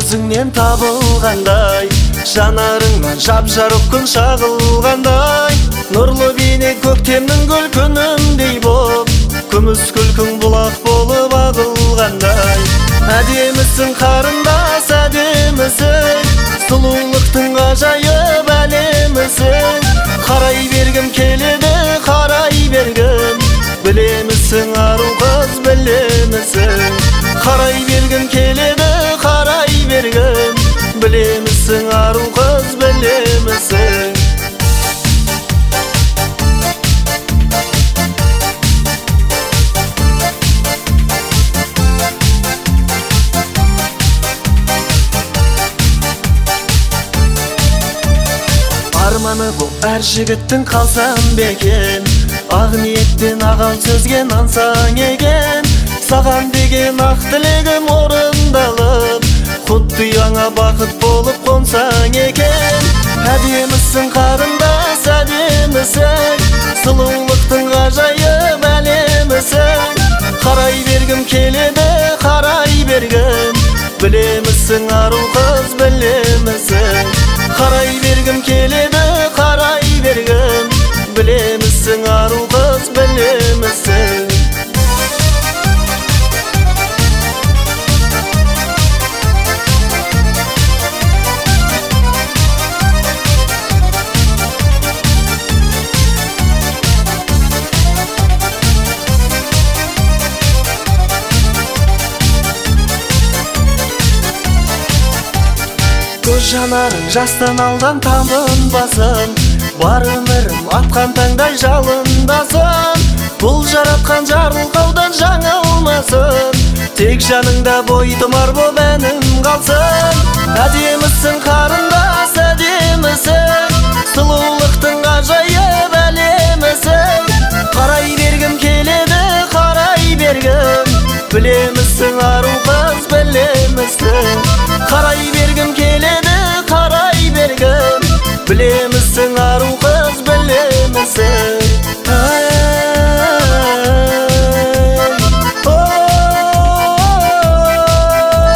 көзіңнен табылғандай, жанарыңнан жап-жарық күн шағылғандай, нұрлы бейне көктемнің гүл күніндей боп, күміс күлкің бұлақ болып ағылғандай. Әдемісің қарындас, әдемісің, сұлулықтың ғажайып әлемісің. Қарай бергім келеді, қарай бергім, білемісің ару қыз, білемісің. Қарай бергім келеді, қарай бергім, білемісің ару қыз, білемісің. Арманы бұл әр жігіттің қалсам бекен, ақ ниеттен ағал сөзге нансаң екен. Саған деген ақ тілегім орындалып, құтты яңа бақыт болып қонсаң екен. Әдемісің қарындас, әдемісің, сұлулықтың ғажайып әлемісің. Қарай бергім келеді, қарай бергім, білемісің ару қыз, білемісің. Қарай бергім келеді, қарай бергім, білемісің ару қыз, білемісің. Көз жанарың жастан алдан табынбасын, бар өмірім атқан таңдай жалындасын. Бұл жаратқан жарылқаудан жаңылмасын, тек жаныңда бой тұмар боп әнім қалсын. Әдемісің қарындас, әдемісің, сұлулықтың ғажайып әлемісің. Қарай бергім келеді, қарай бергім, білемісің ару қыз, білемісің. Қарай бергім келеді, қарай бергім, білемісің ару қыз, білемісің.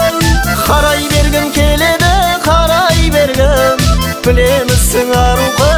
Қарай бергім келеді, қарай бергім, білемісің ару қыз.